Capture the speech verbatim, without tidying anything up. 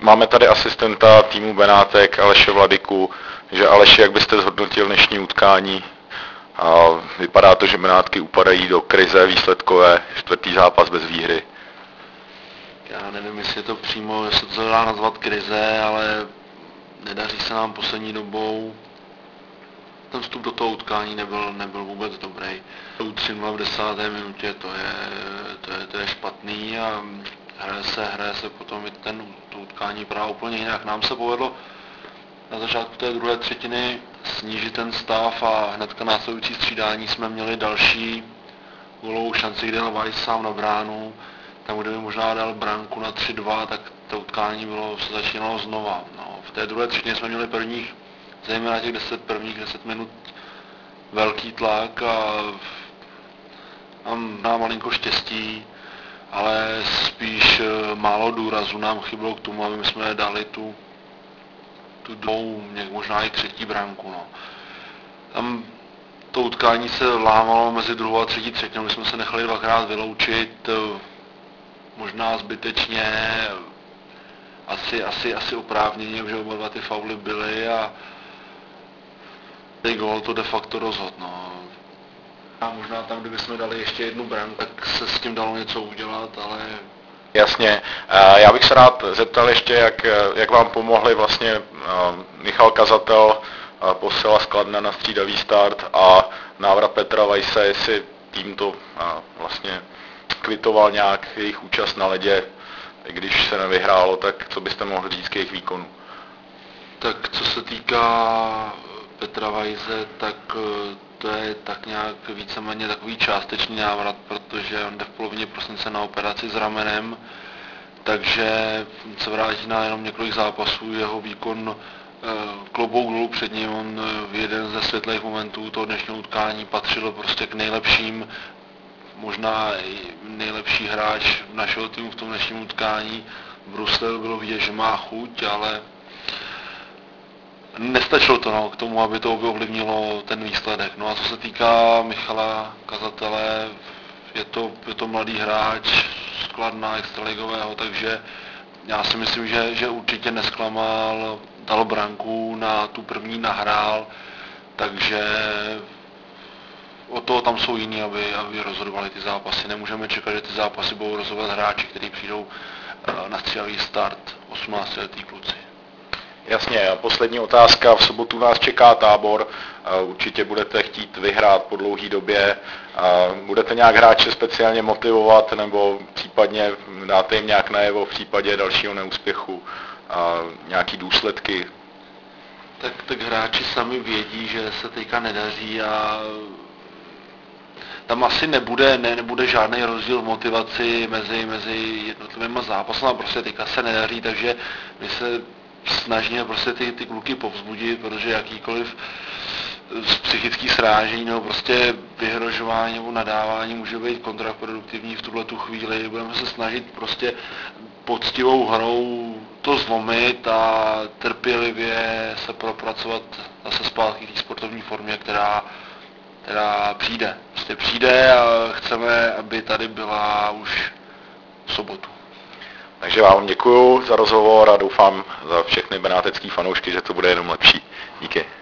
máme tady asistenta týmu Benátek Aleše Vladyku, že Aleši, jak byste zhodnotil dnešní utkání? A vypadá to, že Benátky upadají do krize výsledkové, čtvrtý zápas bez výhry. Já nevím, jestli je to přímo, jestli to dá nazvat krize, ale nedaří se nám poslední dobou. Ten vstup do toho utkání nebyl, nebyl vůbec dobrý. tři nula v desáté minutě, to je, to je, to je špatný a hraje se, hraje se potom i ten, to utkání právě úplně jinak. Nám se povedlo na začátku té druhé třetiny snížit ten stav a hnedka následující střídání jsme měli další gólovou šanci, kde dal Weiss sám na bránu. Tam, kde by možná dal branku na tři dva, tak to utkání bylo, se začínalo znova. No, v té druhé třetině jsme měli prvních, zejména těch deset, prvních deset minut velký tlak a mám malinko štěstí, ale spíš málo důrazu nám chybilo k tomu, aby jsme dali tu, tu dvou, možná i třetí branku. No. Tam to utkání se lámalo mezi druhou a třetí třetinou, my jsme se nechali dvakrát vyloučit, možná zbytečně, asi, asi, asi oprávněně, že oba dva ty fauly byly a ten gól to de facto rozhodl. No. A možná tam, kdybychom dali ještě jednu branku, tak se s tím dalo něco udělat, ale... Jasně. Já bych se rád zeptal ještě, jak, jak vám pomohli vlastně Michal Kazatel, posila z Kladna na střídavý start a návrat Petra Weisse, jestli tým to vlastně kvitoval nějak jejich účast na ledě, když se nevyhrálo, tak co byste mohli říct k jejich výkonu? Tak co se týká Petra Weisse, tak to je tak nějak víceméně takový částečný návrat, protože on jde v polovině prosince na operaci s ramenem, takže se vrátí na jenom několik zápasů, jeho výkon klobouk dolů před ním, on v jeden ze světlých momentů toho dnešního utkání patřil prostě k nejlepším, možná i nejlepší hráč našeho týmu v tom dnešním utkání. Brusel bylo vidět, že má chuť, ale nestačilo to no, k tomu, aby to ovlivnilo ten výsledek. No a co se týká Michala Kazatele, je to, je to mladý hráč z Kladna extraligového, takže já si myslím, že, že určitě nesklamal, dal branku, na tu první nahrál, takže o toho tam jsou jiní, aby, aby rozhodovali ty zápasy. Nemůžeme čekat, že ty zápasy budou rozhodovat hráči, kteří přijdou na střídavý start, osmnáctiletí kluci. Jasně, a poslední otázka, v sobotu nás čeká Tábor, určitě budete chtít vyhrát po dlouhé době, budete nějak hráče speciálně motivovat nebo případně dáte jim nějak najevo v případě dalšího neúspěchu, nějaký důsledky? Tak, tak hráči sami vědí, že se teďka nedaří a tam asi nebude, ne, nebude žádný rozdíl v motivaci mezi, mezi jednotlivými zápasy, prostě teďka se nedaří, takže my se snažíme prostě ty, ty kluky povzbudit, protože jakýkoliv psychický srážení nebo prostě vyhrožování nebo nadávání může být kontraproduktivní v tuhletu chvíli. Budeme se snažit prostě poctivou hrou to zlomit a trpělivě se propracovat zase zpátky k té sportovní formě, která, která přijde. Prostě přijde a chceme, aby tady byla už v sobotu. Takže vám děkuju za rozhovor a doufám za všechny benátecký fanoušky, že to bude jenom lepší. Díky.